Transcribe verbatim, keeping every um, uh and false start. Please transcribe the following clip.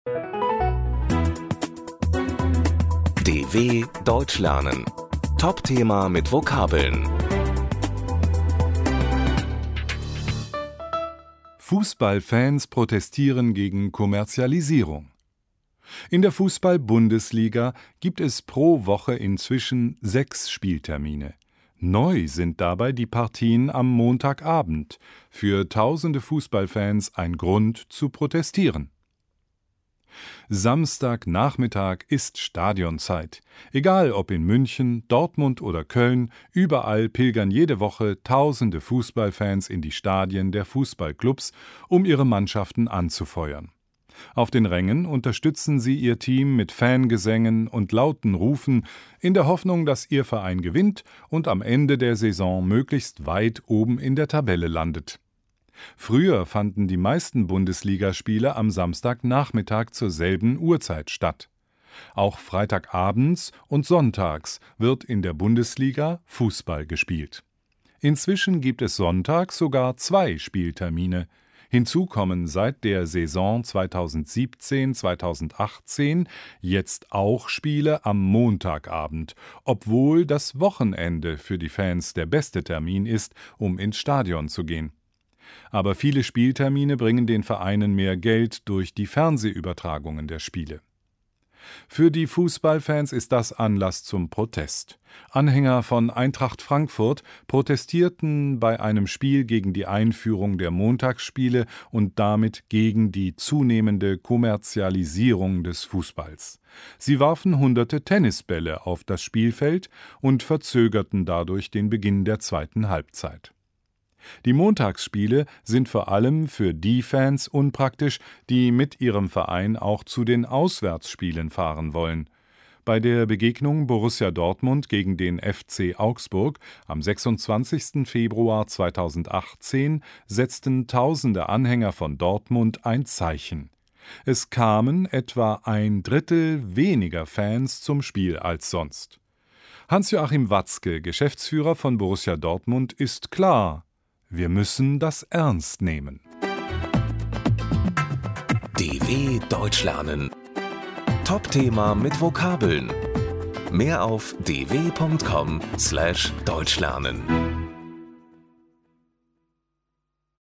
D W Deutsch lernen. Top-Thema mit Vokabeln. Fußballfans protestieren gegen Kommerzialisierung. In der Fußball-Bundesliga gibt es pro Woche inzwischen sechs Spieltermine. Neu sind dabei die Partien am Montagabend. Für tausende Fußballfans ein Grund zu protestieren. Samstagnachmittag ist Stadionzeit. Egal ob in München, Dortmund oder Köln, überall pilgern jede Woche tausende Fußballfans in die Stadien der Fußballclubs, um ihre Mannschaften anzufeuern. Auf den Rängen unterstützen sie ihr Team mit Fangesängen und lauten Rufen, in der Hoffnung, dass ihr Verein gewinnt und am Ende der Saison möglichst weit oben in der Tabelle landet. Früher fanden die meisten Bundesligaspiele am Samstagnachmittag zur selben Uhrzeit statt. Auch freitagabends und sonntags wird in der Bundesliga Fußball gespielt. Inzwischen gibt es sonntags sogar zwei Spieltermine. Hinzu kommen seit der Saison zweitausendsiebzehn zweitausendachtzehn jetzt auch Spiele am Montagabend, obwohl das Wochenende für die Fans der beste Termin ist, um ins Stadion zu gehen. Aber viele Spieltermine bringen den Vereinen mehr Geld durch die Fernsehübertragungen der Spiele. Für die Fußballfans ist das Anlass zum Protest. Anhänger von Eintracht Frankfurt protestierten bei einem Spiel gegen die Einführung der Montagsspiele und damit gegen die zunehmende Kommerzialisierung des Fußballs. Sie warfen hunderte Tennisbälle auf das Spielfeld und verzögerten dadurch den Beginn der zweiten Halbzeit. Die Montagsspiele sind vor allem für die Fans unpraktisch, die mit ihrem Verein auch zu den Auswärtsspielen fahren wollen. Bei der Begegnung Borussia Dortmund gegen den F C Augsburg am sechsundzwanzigsten Februar zweitausendachtzehn setzten tausende Anhänger von Dortmund ein Zeichen. Es kamen etwa ein Drittel weniger Fans zum Spiel als sonst. Hans-Joachim Watzke, Geschäftsführer von Borussia Dortmund, ist klar: Wir müssen das ernst nehmen. D W Deutsch lernen. Top-Thema mit Vokabeln. Mehr auf d w punkt com slash deutsch lernen.